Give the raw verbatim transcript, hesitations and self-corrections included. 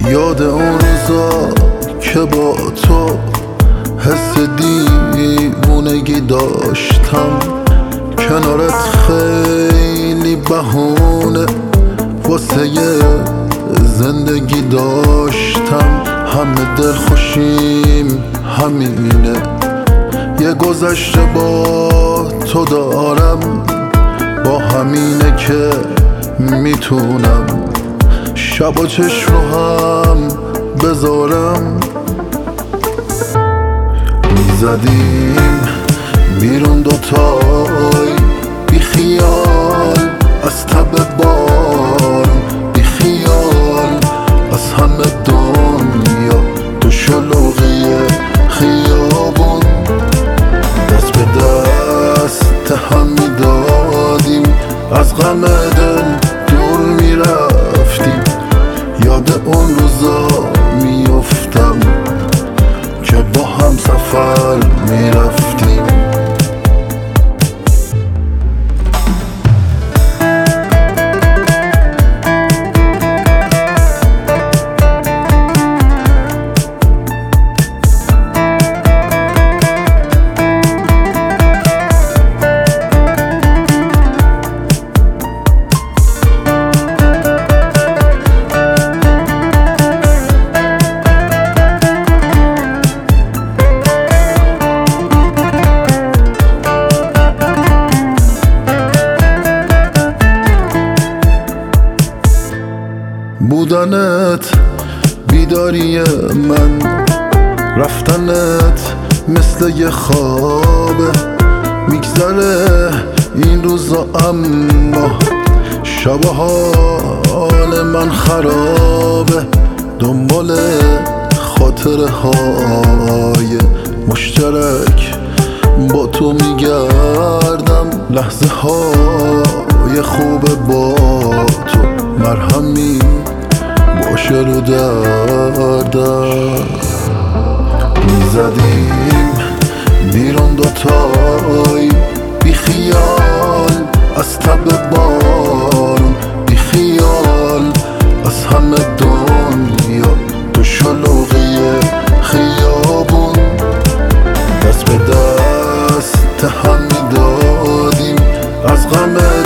یاد اون روزا که با تو حس دیوونگی داشتم، کنارت خیلی بهونه واسه زندگی داشتم. همه دل خوشیم همینه، یه گذشته با تو دارم، با همینه که میتونم شب و چشم رو هم بذارم. میزدیم بیرون دوتای بی خیال از تب بارون، بی خیال از همه دنیا تو شلوغی خیابون. دست به دست هم میدادیم، از غم دل دور میرفتیم. یاد اون روزا میفتم که با هم سفر میرفتیم. بودنت بیداری من، رفتنت مثل یه خوابه. میگذره این روزا اما شب حال من خرابه. دنبال خاطره های مشترک با تو میگردم، لحظه های خوب با تو مرهمی باشه رو دردم. میزدیم بیرون دوتای بی خیال از تب بارون، بی خیال از همه دنیا تو شلوغی خیابون. دست به دست هم میدادیم، از غم